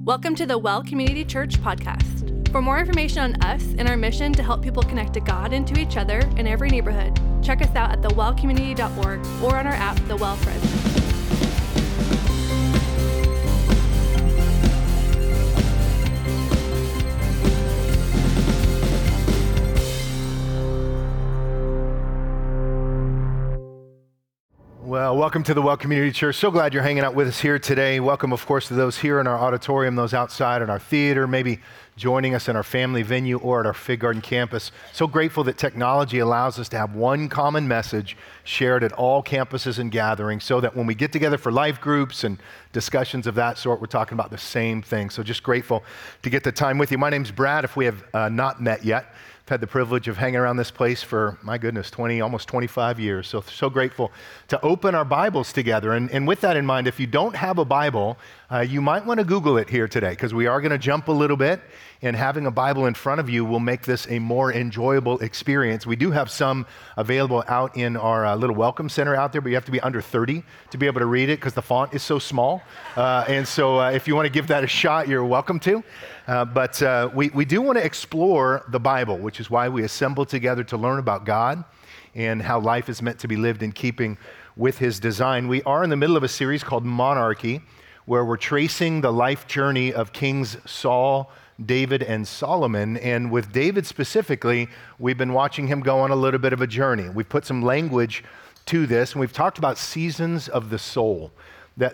Welcome to the Well Community Church podcast. For more information on us and our mission to help people connect to God and to each other in every neighborhood, check us out at thewellcommunity.org or on our app, The Well Friends. Well, welcome to the Well Community Church. So glad you're hanging out with us here today. Welcome, of course, to those here in our auditorium, those outside in our theater, maybe joining us in our family venue or at our Fig Garden campus. So grateful that technology allows us to have one common message shared at all campuses and gatherings so that when we get together for life groups and discussions of that sort, we're talking about the same thing. So just grateful to get the time with you. My name's Brad, if we have not met yet. Had the privilege of hanging around this place for, my goodness, almost 25 years. So grateful to open our Bibles together. And with that in mind, if you don't have a Bible, you might want to Google it here today, because we are going to jump a little bit, and having a Bible in front of you will make this a more enjoyable experience. We do have some available out in our little welcome center out there, but you have to be under 30 to be able to read it because the font is so small. And so if you want to give that a shot, you're welcome to. But we do want to explore the Bible, which is why we assemble together to learn about God and how life is meant to be lived in keeping with His design. We are in the middle of a series called Monarchy, where we're tracing the life journey of Kings Saul, David, and Solomon. And with David specifically, we've been watching him go on a little bit of a journey. We've put some language to this, and we've talked about seasons of the soul, that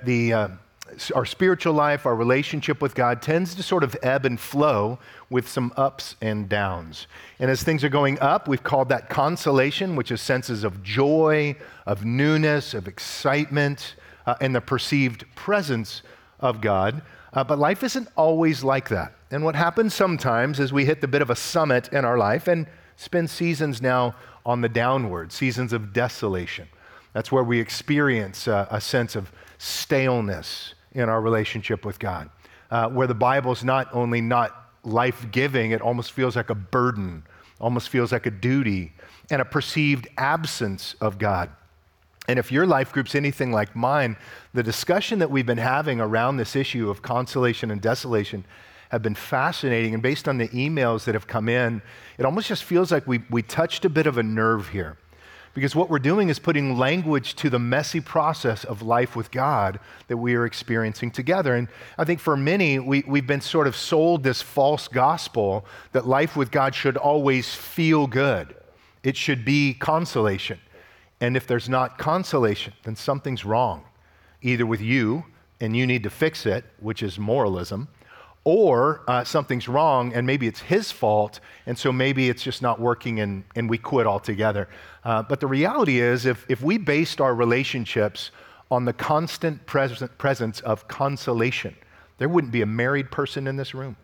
our spiritual life, our relationship with God tends to sort of ebb and flow with some ups and downs. And as things are going up, we've called that consolation, which is senses of joy, of newness, of excitement, and the perceived presence of God. But life isn't always like that. And what happens sometimes is we hit the bit of a summit in our life and spend seasons now on the downward, seasons of desolation. That's where we experience a sense of staleness in our relationship with God, where the Bible's not only not life-giving, it almost feels like a burden, almost feels like a duty, and a perceived absence of God. And if your life group's anything like mine, the discussion that we've been having around this issue of consolation and desolation have been fascinating. And based on the emails that have come in, it almost just feels like we touched a bit of a nerve here. Because what we're doing is putting language to the messy process of life with God that we are experiencing together. And I think for many, we've been sort of sold this false gospel that life with God should always feel good. It should be consolation. And if there's not consolation, then something's wrong, either with you, and you need to fix it, which is moralism, or something's wrong, and maybe it's His fault, and so maybe it's just not working, and we quit altogether. But the reality is, if we based our relationships on the constant presence of consolation, there wouldn't be a married person in this room.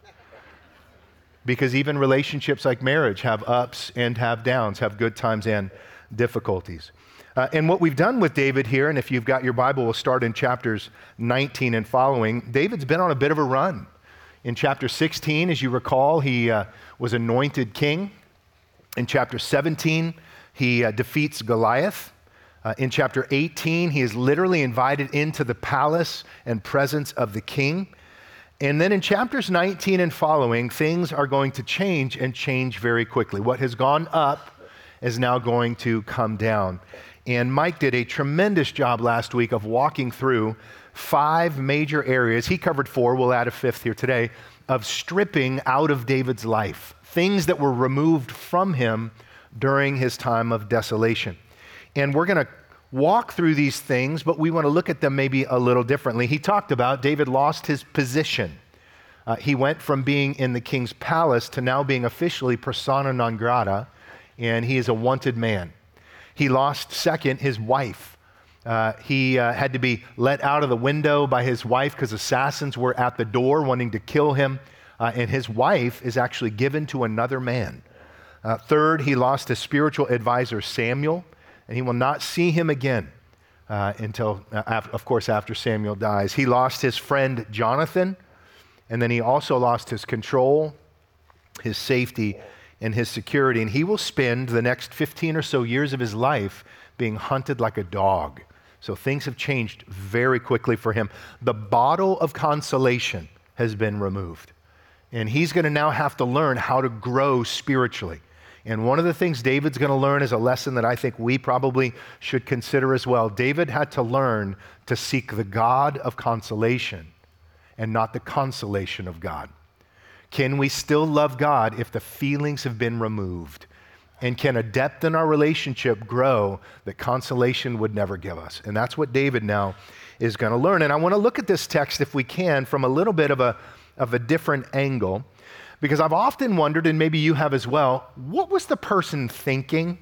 Because even relationships like marriage have ups and have downs, have good times and difficulties. And what we've done with David here, and if you've got your Bible, we'll start in chapters 19 and following. David's been on a bit of a run. In chapter 16, as you recall, he was anointed king. In chapter 17, he defeats Goliath. In chapter 18, he is literally invited into the palace and presence of the king. And then in chapters 19 and following, things are going to change and change very quickly. What has gone up is now going to come down. And Mike did a tremendous job last week of walking through 5 major areas. He covered 4, we'll add a 5th here today, of stripping out of David's life, things that were removed from him during his time of desolation. And we're going to walk through these things, but we want to look at them maybe a little differently. He talked about David lost his position. He went from being in the king's palace to now being officially persona non grata, and he is a wanted man. He lost, second, his wife. He had to be let out of the window by his wife because assassins were at the door wanting to kill him, and his wife is actually given to another man. Third, he lost his spiritual advisor, Samuel, and he will not see him again until, of course, after Samuel dies. He lost his friend, Jonathan, and then he also lost his control, his safety, and his security. And he will spend the next 15 or so years of his life being hunted like a dog. So things have changed very quickly for him. The bottle of consolation has been removed. And he's going to now have to learn how to grow spiritually. And one of the things David's going to learn is a lesson that I think we probably should consider as well. David had to learn to seek the God of consolation and not the consolation of God. Can we still love God if the feelings have been removed? And can a depth in our relationship grow that consolation would never give us? And that's what David now is going to learn. And I want to look at this text, if we can, from a little bit of a different angle, because I've often wondered, and maybe you have as well, what was the person thinking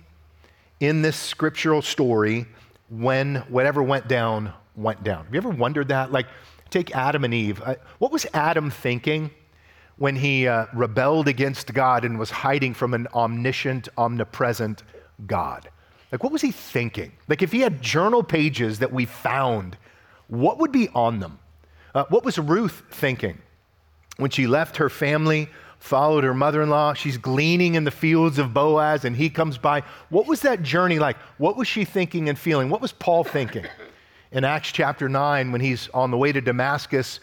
in this scriptural story when whatever went down, went down? Have you ever wondered that? Like, take Adam and Eve. What was Adam thinking when he rebelled against God and was hiding from an omniscient, omnipresent God? Like, what was he thinking? Like, if he had journal pages that we found, what would be on them? What was Ruth thinking when she left her family, followed her mother-in-law? She's gleaning in the fields of Boaz, and he comes by. What was that journey like? What was she thinking and feeling? What was Paul thinking? In Acts chapter 9, when he's on the way to Damascus,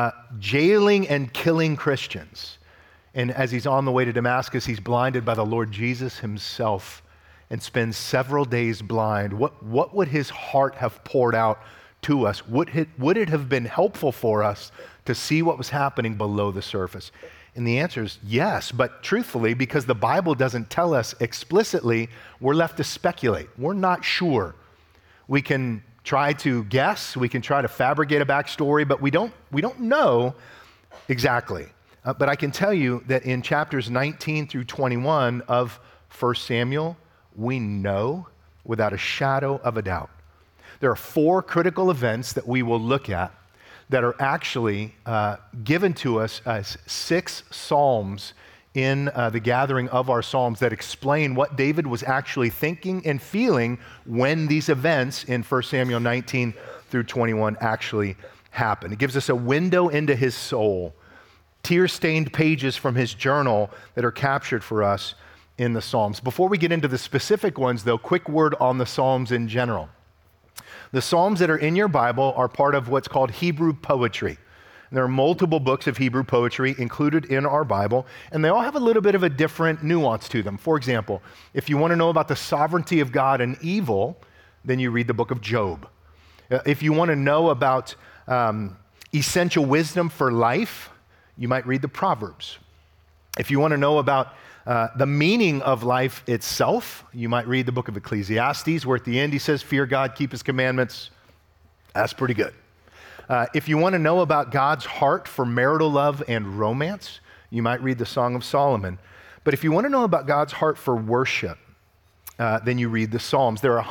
jailing and killing Christians. And as he's on the way to Damascus, he's blinded by the Lord Jesus himself and spends several days blind. What would his heart have poured out to us? Would it have been helpful for us to see what was happening below the surface? And the answer is yes, but truthfully, because the Bible doesn't tell us explicitly, we're left to speculate. We're not sure. We can try to guess, we can try to fabricate a backstory, but we don't know exactly. But I can tell you that in chapters 19 through 21 of 1 Samuel, we know without a shadow of a doubt. There are 4 critical events that we will look at that are actually given to us as 6 psalms in the gathering of our psalms that explain what David was actually thinking and feeling when these events in 1 Samuel 19 through 21 actually happened. It gives us a window into his soul, tear-stained pages from his journal that are captured for us in the Psalms. Before we get into the specific ones, though, quick word on the Psalms in general. The Psalms that are in your Bible are part of what's called Hebrew poetry. And there are multiple books of Hebrew poetry included in our Bible, and they all have a little bit of a different nuance to them. For example, if you want to know about the sovereignty of God and evil, then you read the book of Job. If you want to know about essential wisdom for life, you might read the Proverbs. If you want to know about the meaning of life itself, you might read the book of Ecclesiastes, where at the end he says, fear God, keep his commandments. That's pretty good. If you want to know about God's heart for marital love and romance, you might read the Song of Solomon. But if you want to know about God's heart for worship, then you read the Psalms. There are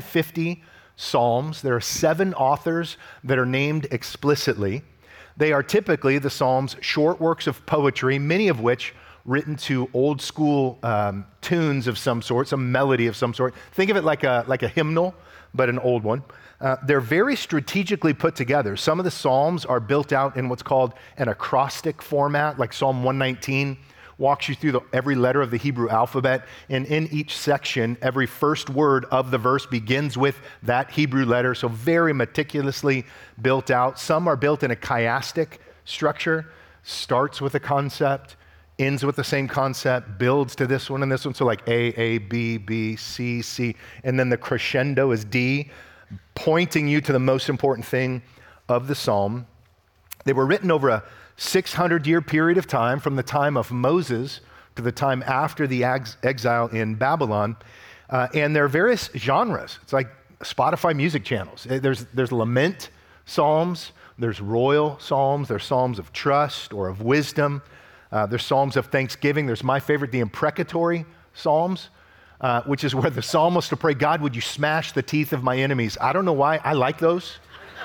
150 Psalms. There are 7 authors that are named explicitly. They are typically the Psalms, short works of poetry, many of which written to old school tunes of some sort, some melody of some sort. Think of it like a hymnal, but an old one. They're very strategically put together. Some of the Psalms are built out in what's called an acrostic format, like Psalm 119 walks you through every letter of the Hebrew alphabet, and in each section, every first word of the verse begins with that Hebrew letter, so very meticulously built out. Some are built in a chiastic structure, starts with a concept, ends with the same concept, builds to this one and this one, so like A, B, B, C, C, and then the crescendo is D, pointing you to the most important thing of the psalm. They were written over a 600-year period of time, from the time of Moses to the time after the exile in Babylon, and there are various genres. It's like Spotify music channels. There's lament psalms, there's royal psalms, there's psalms of trust or of wisdom, there's psalms of thanksgiving. There's my favorite, the imprecatory psalms, which is where the psalmist will pray, God, would you smash the teeth of my enemies? I don't know why. I like those.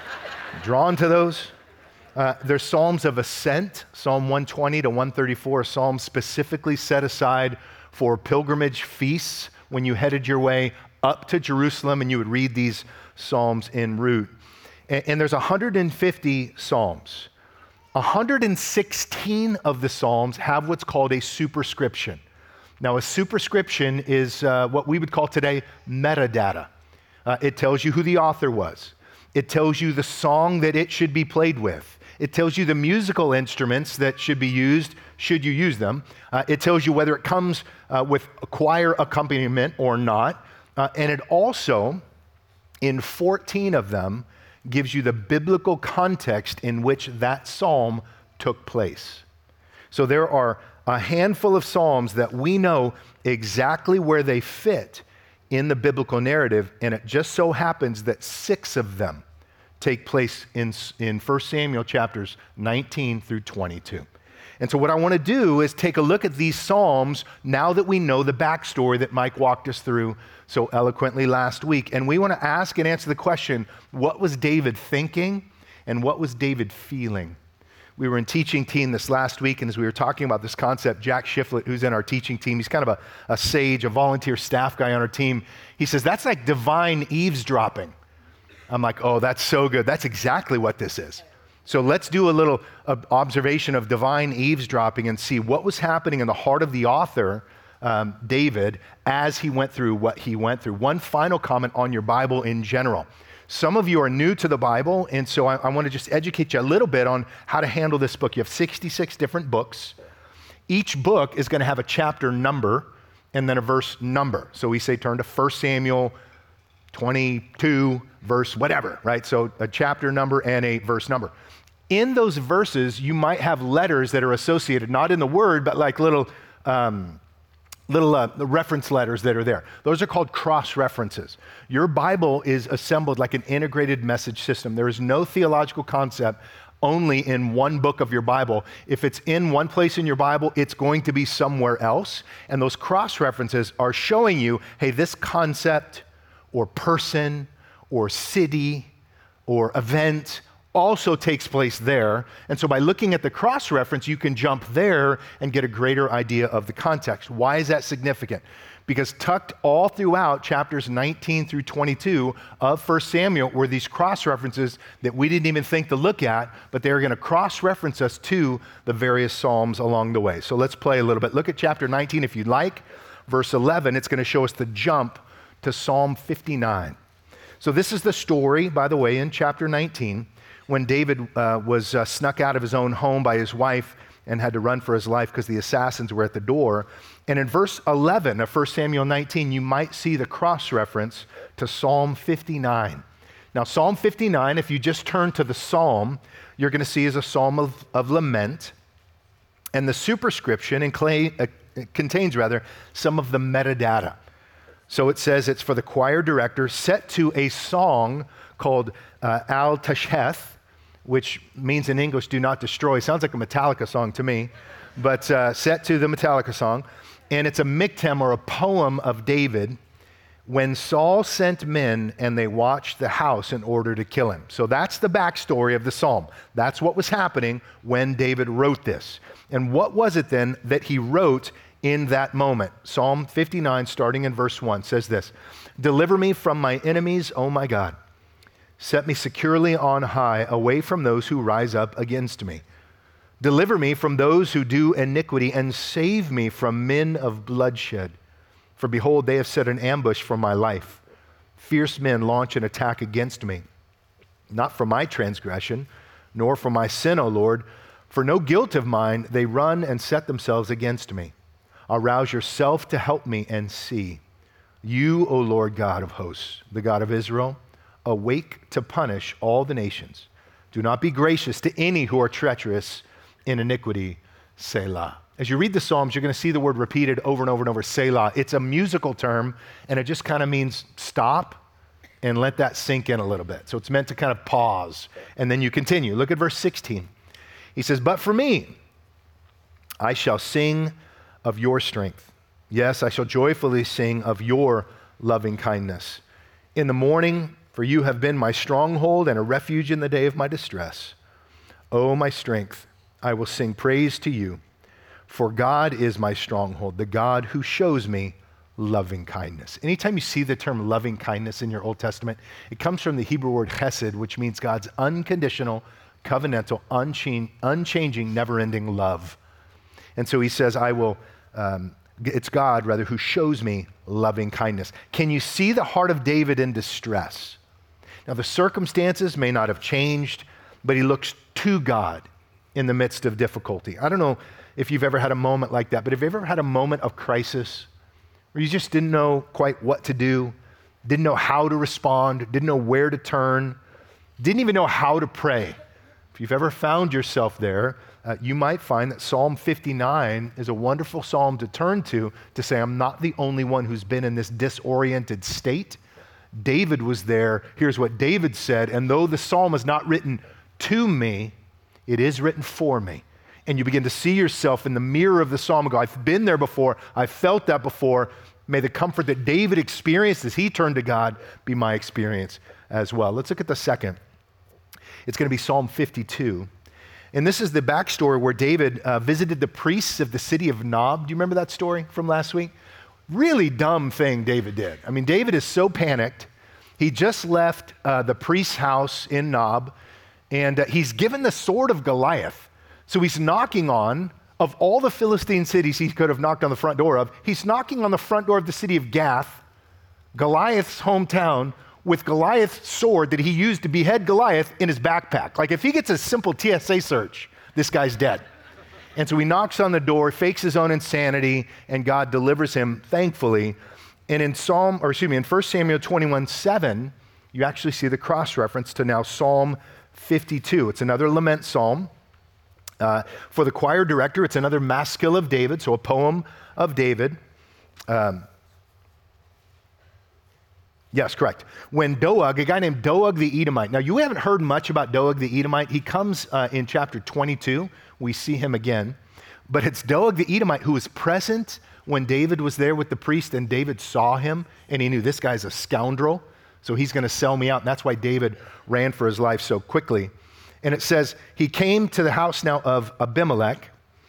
Drawn to those. There's psalms of ascent, Psalm 120 to 134, psalms specifically set aside for pilgrimage feasts when you headed your way up to Jerusalem and you would read these psalms en route. And there's 150 psalms. 116 of the psalms have what's called a superscription. Now, a superscription is what we would call today metadata. It tells you who the author was. It tells you the song that it should be played with. It tells you the musical instruments that should be used, should you use them. It tells you whether it comes with choir accompaniment or not. And it also, in 14 of them, gives you the biblical context in which that psalm took place. So there are a handful of psalms that we know exactly where they fit in the biblical narrative, and it just so happens that 6 of them take place in 1 Samuel chapters 19 through 22. And so what I want to do is take a look at these psalms now that we know the backstory that Mike walked us through so eloquently last week. And we want to ask and answer the question, what was David thinking and what was David feeling? We were in teaching team this last week, and as we were talking about this concept, Jack Shiflett, who's in our teaching team, he's kind of a sage, a volunteer staff guy on our team. He says, that's like divine eavesdropping. I'm like, oh, that's so good. That's exactly what this is. So let's do a little observation of divine eavesdropping and see what was happening in the heart of the author, David, as he went through what he went through. One final comment on your Bible in general. Some of you are new to the Bible, and so I want to just educate you a little bit on how to handle this book. You have 66 different books. Each book is going to have a chapter number and then a verse number. So we say turn to 1 Samuel 22, verse whatever, right? So a chapter number and a verse number. In those verses, you might have letters that are associated, not in the word, but like little reference letters that are there. Those are called cross-references. Your Bible is assembled like an integrated message system. There is no theological concept only in one book of your Bible. If it's in one place in your Bible, it's going to be somewhere else. And those cross-references are showing you, hey, this concept or person or city or event also takes place there. And so by looking at the cross-reference, you can jump there and get a greater idea of the context. Why is that significant? Because tucked all throughout chapters 19 through 22 of 1 Samuel were these cross-references that we didn't even think to look at, but they're going to cross-reference us to the various Psalms along the way. So let's play a little bit. Look at chapter 19 if you'd like. Verse 11, it's going to show us the jump to Psalm 59. So this is the story, by the way, in chapter 19, when David was snuck out of his own home by his wife and had to run for his life because the assassins were at the door. And in verse 11 of 1 Samuel 19, you might see the cross-reference to Psalm 59. Now, Psalm 59, if you just turn to the psalm, you're going to see is a psalm of lament. And the superscription contains some of the metadata. So it says it's for the choir director set to a song called Al-Tasheth, which means in English, do not destroy. Sounds like a Metallica song to me, but set to the Metallica song. And it's a miktam, or a poem of David, when Saul sent men and they watched the house in order to kill him. So that's the backstory of the psalm. That's what was happening when David wrote this. And what was it then that he wrote in that moment? Psalm 59, starting in verse 1, says this: "Deliver me from my enemies, O my God. Set me securely on high, away from those who rise up against me. Deliver me from those who do iniquity, and save me from men of bloodshed. For behold, they have set an ambush for my life. Fierce men launch an attack against me. Not for my transgression, nor for my sin, O Lord. For no guilt of mine, they run and set themselves against me. Arouse yourself to help me and see. You, O Lord God of hosts, the God of Israel, awake to punish all the nations. Do not be gracious to any who are treacherous in iniquity, Selah." As you read the Psalms, you're going to see the word repeated over and over and over, Selah. It's a musical term, and it just kind of means stop and let that sink in a little bit. So it's meant to kind of pause, and then you continue. Look at verse 16. He says, "But for me, I shall sing of your strength. Yes, I shall joyfully sing of your loving kindness. In the morning, for you have been my stronghold and a refuge in the day of my distress. O my strength, I will sing praise to you. For God is my stronghold, the God who shows me loving kindness." Anytime you see the term loving kindness in your Old Testament, it comes from the Hebrew word chesed, which means God's unconditional, covenantal, unchanging, never-ending love. And so he says, it's God, rather, who shows me loving kindness. Can you see the heart of David in distress? Now, the circumstances may not have changed. but he looks to God in the midst of difficulty. I don't know if you've ever had a moment like that, but have you ever had a moment of crisis where you just didn't know quite what to do, didn't know how to respond, didn't know where to turn, didn't even know how to pray? If you've ever found yourself there, you might find that Psalm 59 is a wonderful psalm to turn to say, I'm not the only one who's been in this disoriented state. David was there. Here's what David said, and though the psalm is not written to me, it is written for me. And you begin to see yourself in the mirror of the psalm and go, I've been there before, I've felt that before. May the comfort that David experienced as he turned to God be my experience as well. Let's look at the second. It's going to be Psalm 52. And this is the backstory where David visited the priests of the city of Nob. Do you remember that story from last week? Really dumb thing David did. I mean, David is so panicked. He just left the priest's house in Nob, and he's given the sword of Goliath. So he's knocking on, of all the Philistine cities he could have knocked on the front door of, he's knocking on the front door of the city of Gath, Goliath's hometown, with Goliath's sword that he used to behead Goliath in his backpack. Like if he gets a simple TSA search, this guy's dead. And so he knocks on the door, fakes his own insanity, and God delivers him, thankfully. And in 1 Samuel 21:7, you actually see the cross-reference to now Psalm 52. It's another lament psalm. For the choir director, it's another maskil of David, so a poem of David. Yes, correct. When Doeg, a guy named Doeg the Edomite. Now, you haven't heard much about Doeg the Edomite. He comes in chapter 22. We see him again. But it's Doeg the Edomite who was present when David was there with the priest, and David saw him, and he knew this guy's a scoundrel, so he's going to sell me out. And that's why David ran for his life so quickly. And it says, he came to the house now of Abimelech,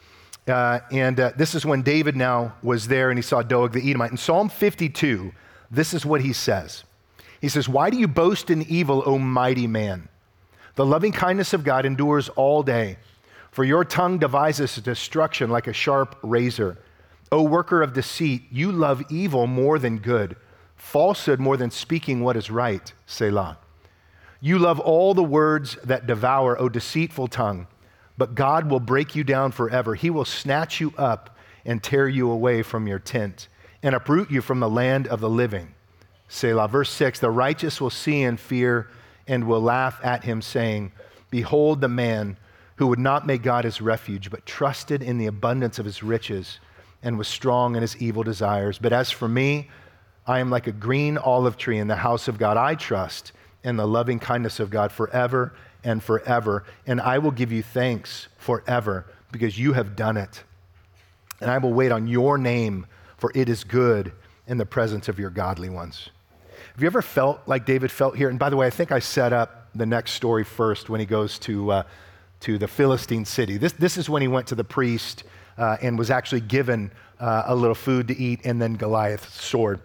and this is when David now was there, and he saw Doeg the Edomite. In Psalm 52, this is what he says. He says, why do you boast in evil, O mighty man? The loving kindness of God endures all day. For your tongue devises destruction like a sharp razor. O worker of deceit, you love evil more than good, falsehood more than speaking what is right, Selah. You love all the words that devour, O deceitful tongue, but God will break you down forever. He will snatch you up and tear you away from your tent and uproot you from the land of the living. Selah. Verse 6, the righteous will see and fear and will laugh at him, saying, behold the man who would not make God his refuge, but trusted in the abundance of his riches and was strong in his evil desires. But as for me, I am like a green olive tree in the house of God. I trust in the loving kindness of God forever and forever. And I will give you thanks forever because you have done it. And I will wait on your name, for it is good in the presence of your godly ones. Have you ever felt like David felt here? And by the way, I think I set up the next story first when he goes to the Philistine city. This is when he went to the priest and was actually given a little food to eat, and then Goliath's sword.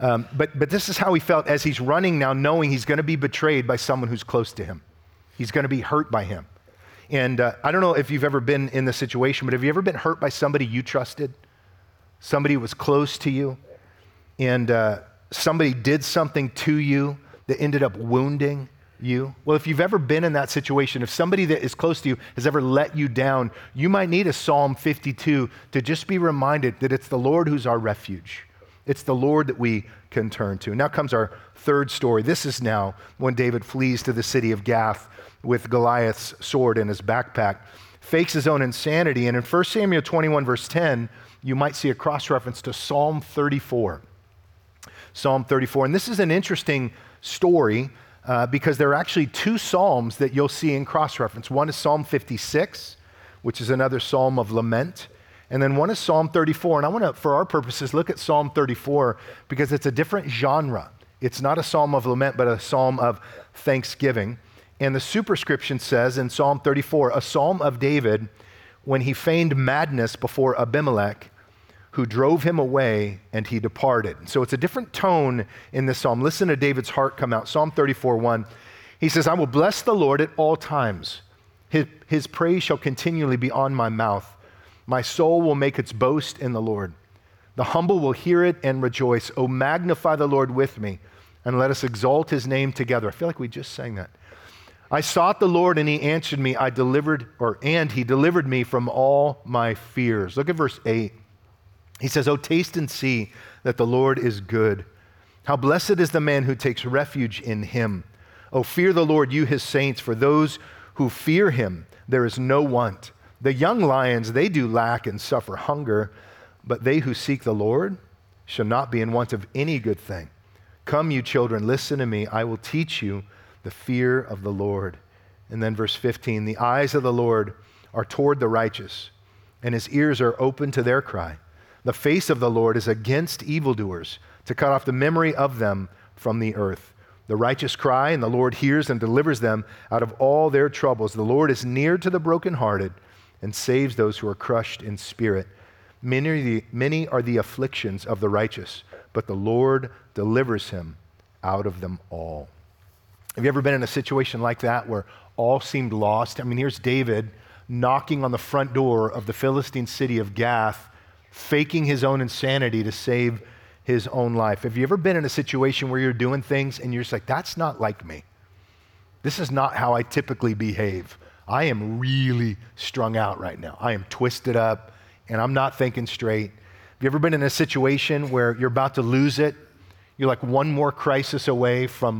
But this is how he felt as he's running now, knowing he's going to be betrayed by someone who's close to him. He's going to be hurt by him. And I don't know if you've ever been in this situation, but have you ever been hurt by somebody you trusted? Somebody who was close to you, and somebody did something to you that ended up wounding you? Well, if you've ever been in that situation, if somebody that is close to you has ever let you down, you might need a Psalm 52 to just be reminded that it's the Lord who's our refuge. It's the Lord that we can turn to. Now comes our third story. This is now when David flees to the city of Gath with Goliath's sword in his backpack, fakes his own insanity. And in 1 Samuel 21, verse 10, you might see a cross-reference to Psalm 34. Psalm 34. And this is an interesting story because there are actually two psalms that you'll see in cross-reference. One is Psalm 56, which is another psalm of lament. And then one is Psalm 34. And I want to, for our purposes, look at Psalm 34 because it's a different genre. It's not a psalm of lament, but a psalm of thanksgiving. And the superscription says in Psalm 34, a psalm of David when he feigned madness before Abimelech, who drove him away, and he departed. So it's a different tone in this psalm. Listen to David's heart come out. Psalm 34:1. He says, I will bless the Lord at all times. His praise shall continually be on my mouth. My soul will make its boast in the Lord. The humble will hear it and rejoice. Oh, magnify the Lord with me, and let us exalt his name together. I feel like we just sang that. I sought the Lord and he answered me. He delivered me from all my fears. Look at verse 8. He says, "Oh, taste and see that the Lord is good. How blessed is the man who takes refuge in him. Oh, fear the Lord, you his saints, for those who fear him, there is no want. The young lions, they do lack and suffer hunger, but they who seek the Lord shall not be in want of any good thing. Come, you children, listen to me. I will teach you the fear of the Lord." And then verse 15, "The eyes of the Lord are toward the righteous, and his ears are open to their cry. The face of the Lord is against evildoers, to cut off the memory of them from the earth. The righteous cry, and the Lord hears and delivers them out of all their troubles. The Lord is near to the brokenhearted and saves those who are crushed in spirit. Many are the afflictions of the righteous, but the Lord delivers him out of them all." Have you ever been in a situation like that where all seemed lost? I mean, here's David knocking on the front door of the Philistine city of Gath, faking his own insanity to save his own life. Have you ever been in a situation where you're doing things and you're just like, that's not like me. This is not how I typically behave. I am really strung out right now. I am twisted up and I'm not thinking straight. Have you ever been in a situation where you're about to lose it? You're like one more crisis away from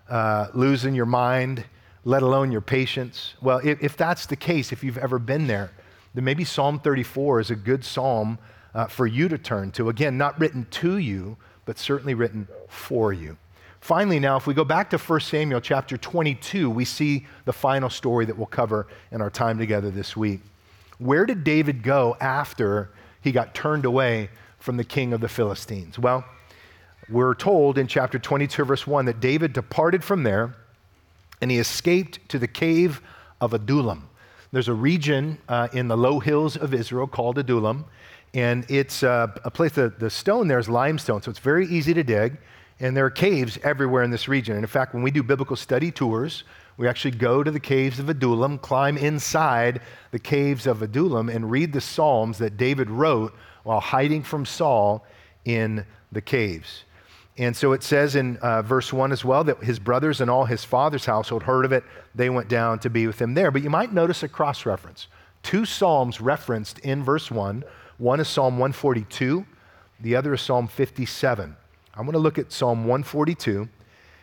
losing your mind, let alone your patience. Well, if that's the case, if you've ever been there, then maybe Psalm 34 is a good psalm for you to turn to. Again, not written to you, but certainly written for you. Finally, now, if we go back to 1 Samuel chapter 22, we see the final story that we'll cover in our time together this week. Where did David go after he got turned away from the king of the Philistines? Well, we're told in chapter 22, verse 1, that David departed from there and he escaped to the cave of Adullam. There's a region in the low hills of Israel called Adullam, and it's a place, the stone there is limestone, so it's very easy to dig, and there are caves everywhere in this region. And in fact, when we do biblical study tours, we actually go to the caves of Adullam, climb inside the caves of Adullam, and read the Psalms that David wrote while hiding from Saul in the caves. And so it says in verse 1 as well that his brothers and all his father's household heard of it. They went down to be with him there. But you might notice a cross-reference. Two Psalms referenced in verse 1. One is Psalm 142. The other is Psalm 57. I'm going to look at Psalm 142.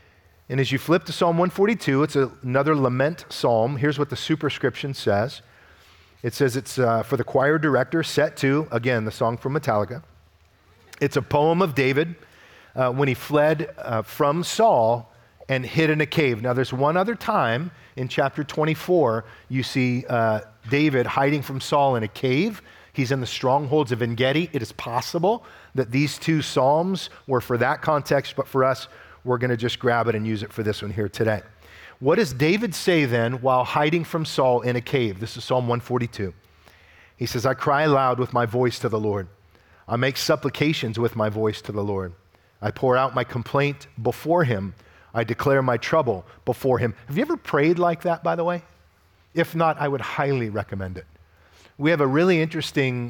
And as you flip to Psalm 142, it's another lament psalm. Here's what the superscription says. It says it's for the choir director, set to, again, the song from Metallica. It's a poem of David when he fled from Saul and hid in a cave. Now, there's one other time in chapter 24, you see David hiding from Saul in a cave. He's in the strongholds of En-Gedi. It is possible that these two Psalms were for that context, but for us, we're going to just grab it and use it for this one here today. What does David say then while hiding from Saul in a cave? This is Psalm 142. He says, "I cry aloud with my voice to the Lord. I make supplications with my voice to the Lord. I pour out my complaint before him. I declare my trouble before him." Have you ever prayed like that, by the way? If not, I would highly recommend it. We have a really interesting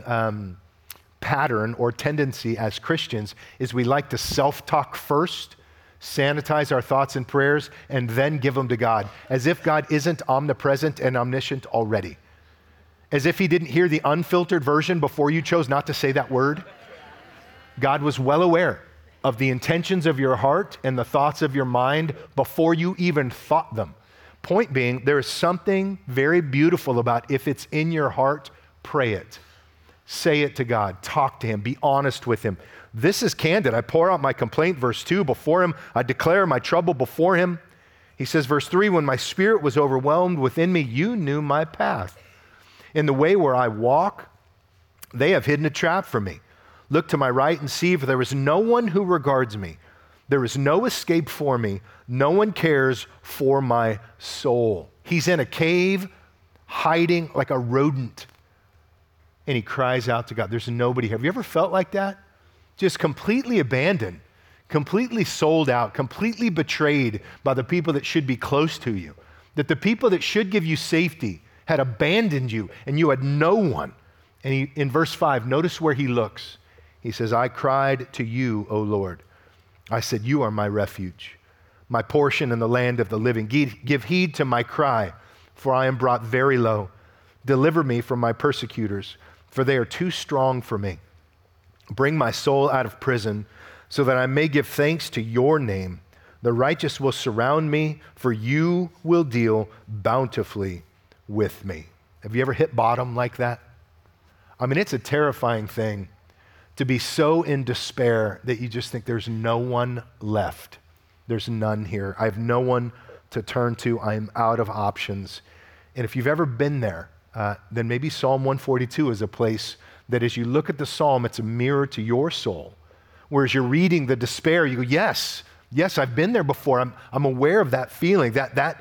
pattern or tendency as Christians is we like to self-talk first, sanitize our thoughts and prayers, and then give them to God, as if God isn't omnipresent and omniscient already. As if he didn't hear the unfiltered version before you chose not to say that word. God was well aware of the intentions of your heart and the thoughts of your mind before you even thought them. Point being, there is something very beautiful about if it's in your heart, pray it. Say it to God. Talk to him. Be honest with him. This is candid. I pour out my complaint, verse 2, before him. I declare my trouble before him. He says, verse 3, when my spirit was overwhelmed within me, you knew my path. In the way where I walk, they have hidden a trap for me. Look to my right and see, for there is no one who regards me. There is no escape for me. No one cares for my soul. He's in a cave, hiding like a rodent. And he cries out to God. There's nobody here. Have you ever felt like that? Just completely abandoned, completely sold out, completely betrayed by the people that should be close to you. That the people that should give you safety had abandoned you and you had no one. And he, in verse 5, notice where he looks. He says, I cried to you, O Lord. I said, you are my refuge. my portion in the land of the living. Give heed to my cry, for I am brought very low. Deliver me from my persecutors, for they are too strong for me. Bring my soul out of prison, so that I may give thanks to your name. The righteous will surround me, for you will deal bountifully with me. Have you ever hit bottom like that? I mean, it's a terrifying thing to be so in despair that you just think there's no one left. There's none here. I have no one to turn to. I am out of options. And if you've ever been there, then maybe Psalm 142 is a place that as you look at the psalm, it's a mirror to your soul. Whereas you're reading the despair, you go, yes, I've been there before. I'm aware of that feeling. That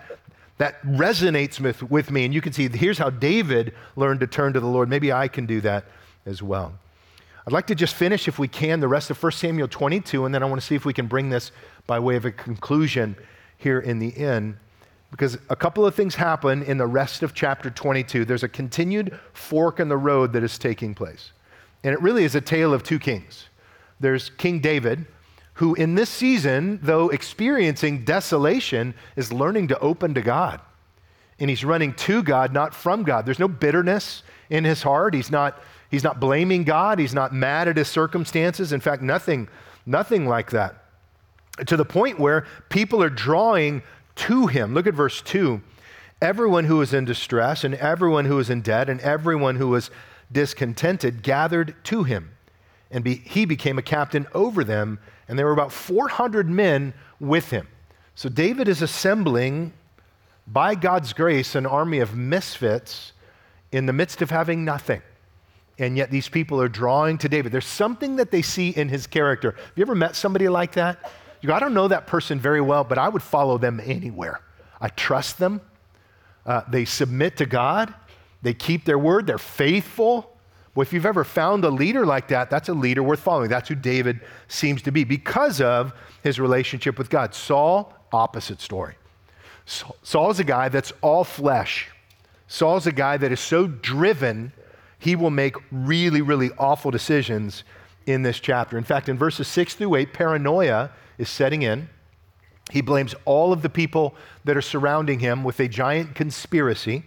resonates with me. And you can see, here's how David learned to turn to the Lord. Maybe I can do that as well. I'd like to just finish, if we can, the rest of 1 Samuel 22, and then I want to see if we can bring this by way of a conclusion here in the end, because a couple of things happen in the rest of chapter 22. There's a continued fork in the road that is taking place, and it really is a tale of two kings. There's King David, who in this season, though experiencing desolation, is learning to open to God, and he's running to God, not from God. There's no bitterness in his heart. He's not blaming God. He's not mad at his circumstances. In fact, nothing like that. To the point where people are drawing to him. Look at verse 2. Everyone who was in distress and everyone who was in debt and everyone who was discontented gathered to him. And he became a captain over them, and there were about 400 men with him. So David is assembling, by God's grace, an army of misfits in the midst of having nothing. And yet these people are drawing to David. There's something that they see in his character. Have you ever met somebody like that? You go, I don't know that person very well, but I would follow them anywhere. I trust them. They submit to God. They keep their word. They're faithful. Well, if you've ever found a leader like that, that's a leader worth following. That's who David seems to be because of his relationship with God. Saul, opposite story. Saul's a guy that's all flesh. Saul's a guy that is so driven, he will make really, really awful decisions in this chapter. In fact, in verses 6 through 8, paranoia is setting in. He blames all of the people that are surrounding him with a giant conspiracy.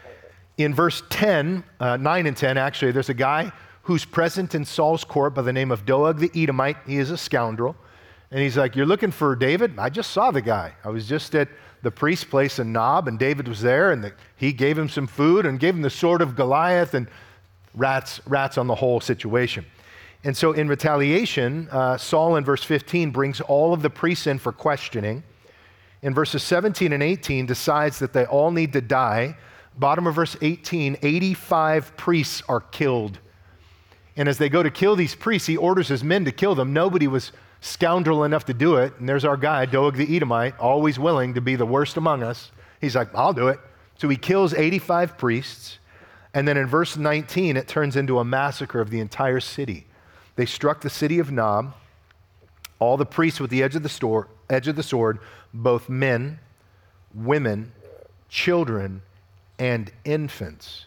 In verse 10, 9 and 10, actually, there's a guy who's present in Saul's court by the name of Doeg the Edomite. He is a scoundrel. And he's like, you're looking for David? I just saw the guy. I was just at the priest's place in Nob, and David was there, and he gave him some food and gave him the sword of Goliath, and rats on the whole situation. And so in retaliation, Saul in verse 15 brings all of the priests in for questioning. In verses 17 and 18 decides that they all need to die. Bottom of verse 18, 85 priests are killed. And as they go to kill these priests, he orders his men to kill them. Nobody was scoundrel enough to do it. And there's our guy, Doeg the Edomite, always willing to be the worst among us. He's like, I'll do it. So he kills 85 priests. And then in verse 19, it turns into a massacre of the entire city. They struck the city of Nob, all the priests with the edge of the sword, both men, women, children, and infants.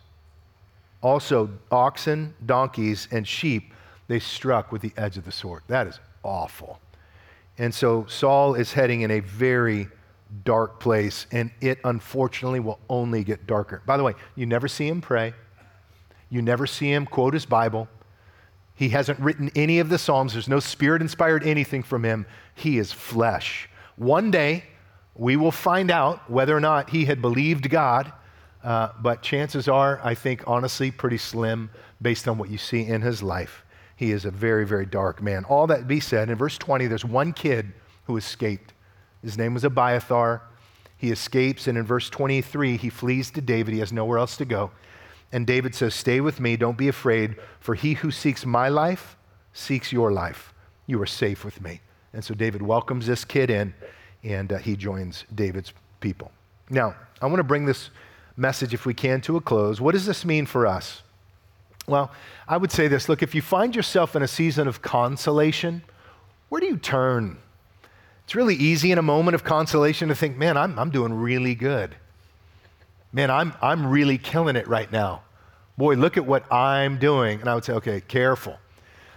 Also, oxen, donkeys, and sheep, they struck with the edge of the sword. That is awful. And so Saul is heading in a very dark place, and it unfortunately will only get darker. By the way, you never see him pray. You never see him quote his Bible. He hasn't written any of the Psalms. There's no spirit-inspired anything from him. He is flesh. One day, we will find out whether or not he had believed God, but chances are, I think, honestly, pretty slim based on what you see in his life. He is a very, very dark man. All that be said, in verse 20, there's one kid who escaped. His name was Abiathar. He escapes, and in verse 23, he flees to David. He has nowhere else to go. And David says, stay with me, don't be afraid, for he who seeks my life seeks your life. You are safe with me. And so David welcomes this kid in, and he joins David's people. Now, I want to bring this message, if we can, to a close. What does this mean for us? Well, I would say this. Look, if you find yourself in a season of consolation, where do you turn? It's really easy in a moment of consolation to think, man, I'm doing really good. Man, I'm really killing it right now. Boy, look at what I'm doing. And I would say, okay, careful.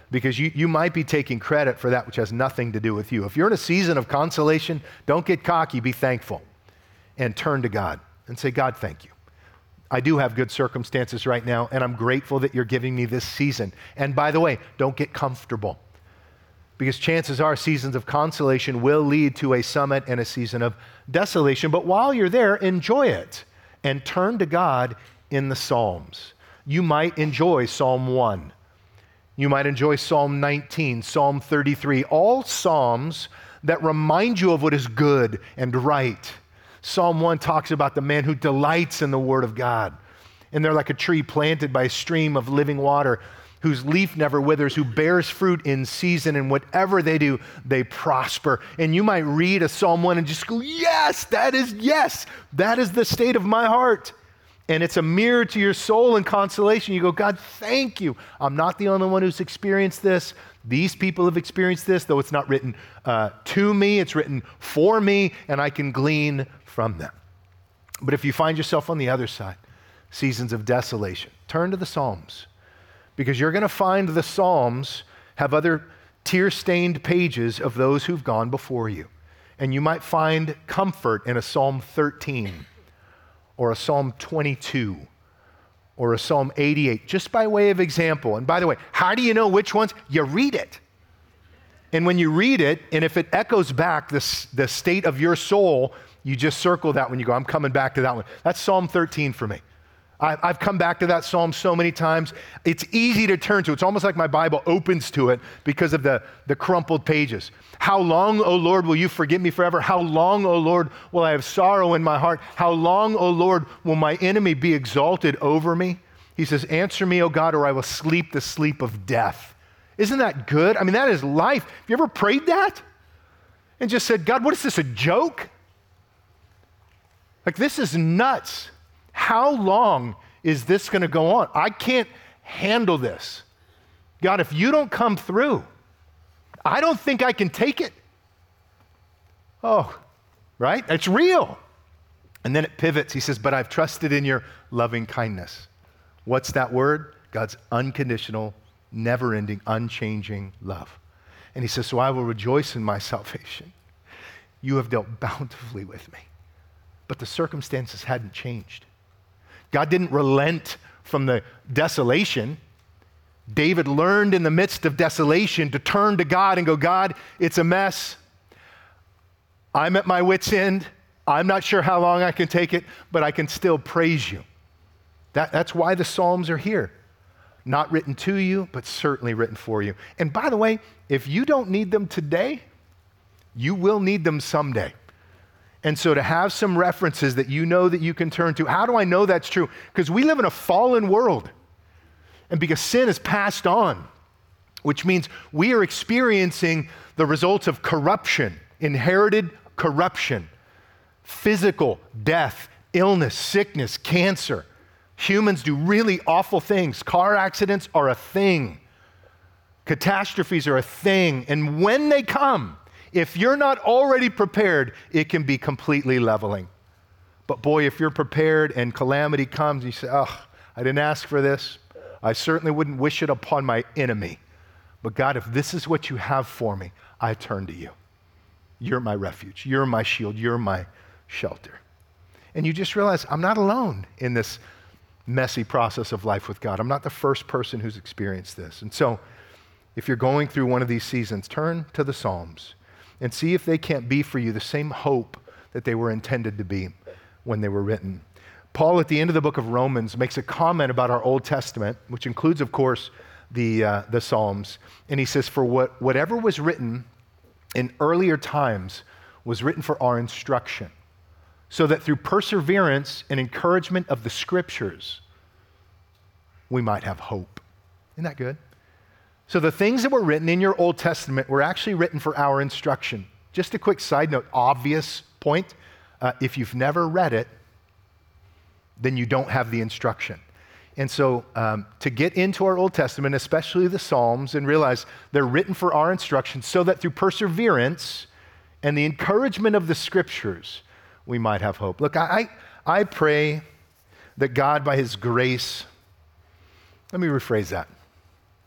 because you might be taking credit for that which has nothing to do with you. If you're in a season of consolation, don't get cocky, be thankful, and turn to God and say, God, thank you. I do have good circumstances right now, and I'm grateful that you're giving me this season. And by the way, don't get comfortable, because chances are seasons of consolation will lead to a summit and a season of desolation. But while you're there, enjoy it and turn to God in the Psalms. You might enjoy Psalm 1. You might enjoy Psalm 19, Psalm 33, all Psalms that remind you of what is good and right. Psalm 1 talks about the man who delights in the Word of God. And they're like a tree planted by a stream of living water, whose leaf never withers, who bears fruit in season, and whatever they do, they prosper. And you might read a Psalm 1 and just go, yes, that is the state of my heart. And it's a mirror to your soul and consolation. You go, God, thank you. I'm not the only one who's experienced this. These people have experienced this, though it's not written to me, it's written for me, and I can glean from them. But if you find yourself on the other side, seasons of desolation, turn to the Psalms, because you're going to find the Psalms have other tear-stained pages of those who've gone before you. And you might find comfort in a Psalm 13 or a Psalm 22 or a Psalm 88, just by way of example. And by the way, how do you know which ones? You read it. And when you read it, and if it echoes back the state of your soul, you just circle that one. You go, I'm coming back to that one. That's Psalm 13 for me. I've come back to that psalm so many times. It's easy to turn to. It's almost like my Bible opens to it because of the crumpled pages. How long, O Lord, will you forget me forever? How long, O Lord, will I have sorrow in my heart? How long, O Lord, will my enemy be exalted over me? He says, answer me, O God, or I will sleep the sleep of death. Isn't that good? I mean, that is life. Have you ever prayed that? And just said, God, what is this, a joke? Like, this is nuts. How long is this going to go on? I can't handle this. God, if you don't come through, I don't think I can take it. Oh, right? It's real. And then it pivots. He says, but I've trusted in your loving kindness. What's that word? God's unconditional, never-ending, unchanging love. And he says, so I will rejoice in my salvation. You have dealt bountifully with me. But the circumstances hadn't changed. God didn't relent from the desolation. David learned in the midst of desolation to turn to God and go, God, it's a mess. I'm at my wit's end. I'm not sure how long I can take it, but I can still praise you. That's why the Psalms are here. Not written to you, but certainly written for you. And by the way, if you don't need them today, you will need them someday. And so to have some references that you know that you can turn to, how do I know that's true? Because we live in a fallen world. And because sin is passed on, which means we are experiencing the results of corruption, inherited corruption, physical death, illness, sickness, cancer. Humans do really awful things. Car accidents are a thing. Catastrophes are a thing. And when they come, if you're not already prepared, it can be completely leveling. But boy, if you're prepared and calamity comes, you say, oh, I didn't ask for this. I certainly wouldn't wish it upon my enemy. But God, if this is what you have for me, I turn to you. You're my refuge. You're my shield. You're my shelter. And you just realize I'm not alone in this messy process of life with God. I'm not the first person who's experienced this. And so if you're going through one of these seasons, turn to the Psalms and see if they can't be for you the same hope that they were intended to be when they were written. Paul, at the end of the book of Romans, makes a comment about our Old Testament, which includes, of course, the Psalms. And he says, for whatever was written in earlier times was written for our instruction, so that through perseverance and encouragement of the Scriptures, we might have hope. Isn't that good? So the things that were written in your Old Testament were actually written for our instruction. Just a quick side note, obvious point. If you've never read it, then you don't have the instruction. And so to get into our Old Testament, especially the Psalms, and realize they're written for our instruction so that through perseverance and the encouragement of the Scriptures, we might have hope. Look, I pray that God, by His grace, let me rephrase that.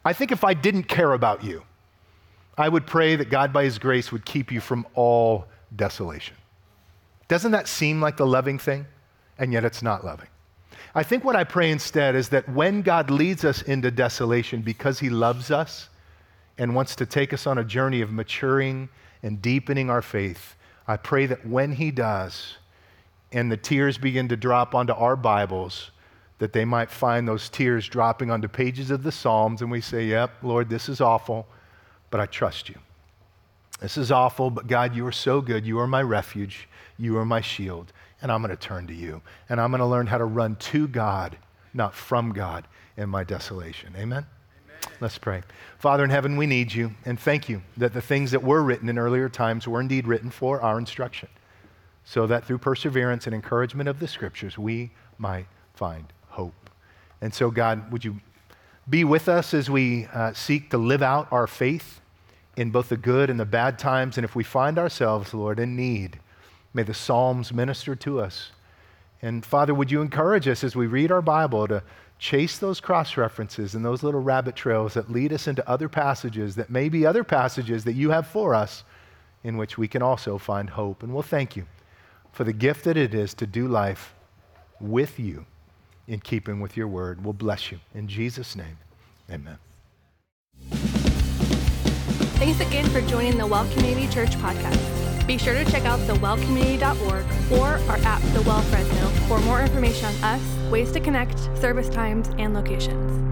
I think if I didn't care about you, I would pray that God by his grace would keep you from all desolation. Doesn't that seem like the loving thing? And yet it's not loving. I think what I pray instead is that when God leads us into desolation because he loves us and wants to take us on a journey of maturing and deepening our faith, I pray that when he does and the tears begin to drop onto our Bibles, that they might find those tears dropping onto pages of the Psalms and we say, yep, Lord, this is awful, but I trust you. This is awful, but God, you are so good. You are my refuge. You are my shield. And I'm going to turn to you. And I'm going to learn how to run to God, not from God in my desolation. Amen? Let's pray. Father in heaven, we need you. And thank you that the things that were written in earlier times were indeed written for our instruction, so that through perseverance and encouragement of the scriptures, we might find hope. And so, God, would you be with us as we seek to live out our faith in both the good and the bad times. And if we find ourselves, Lord, in need, may the Psalms minister to us. And Father, would you encourage us as we read our Bible to chase those cross-references and those little rabbit trails that lead us into other passages that may be other passages that you have for us in which we can also find hope. And we'll thank you for the gift that it is to do life with you in keeping with your word. We'll bless you. In Jesus' name, amen. Thanks again for joining the Well Community Church podcast. Be sure to check out thewellcommunity.org or our app, The Well Fresno, for more information on us, ways to connect, service times, and locations.